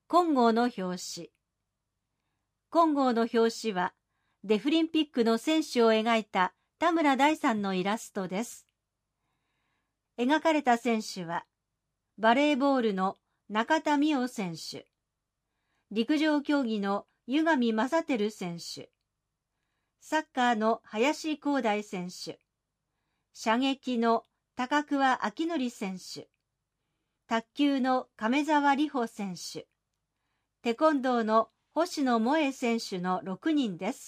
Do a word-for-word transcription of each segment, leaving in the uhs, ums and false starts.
金剛の表紙。金剛の表紙は、デフリンピックの選手を描いた田村大さんのイラストです。描かれた選手は、バレーボールの中田美桜選手、陸上競技の湯上正輝選手、サッカーの林光大選手、射撃の高桑明則選手、卓球の亀澤里帆選手、テコンドーの星野萌恵選手のろくにんです。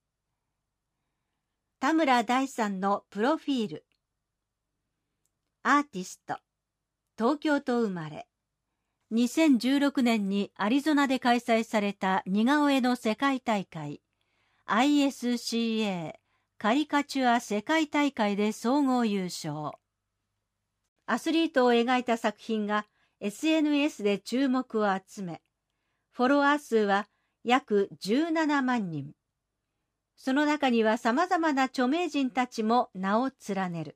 田村大さんのプロフィール。アーティスト、東京都生まれ。にせんじゅうろくねんにアリゾナで開催された似顔絵の世界大会、アイエスシーエー カリカチュア世界大会で総合優勝。アスリートを描いた作品が エスエヌエス で注目を集め、フォロワー数は約じゅうななまんにん。その中には様々な著名人たちも名を連ねる。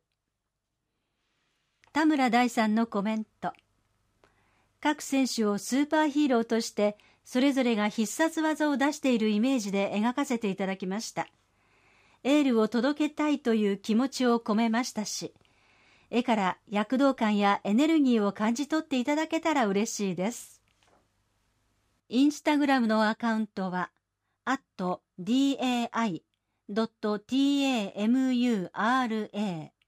田村大さんのコメント。各選手をスーパーヒーローとして、それぞれが必殺技を出しているイメージで描かせていただきました。エールを届けたいという気持ちを込めましたし、絵から躍動感やエネルギーを感じ取っていただけたら嬉しいです。インスタグラムのアカウントは、アット ディーエーアイドットティーエーエムユーアールエー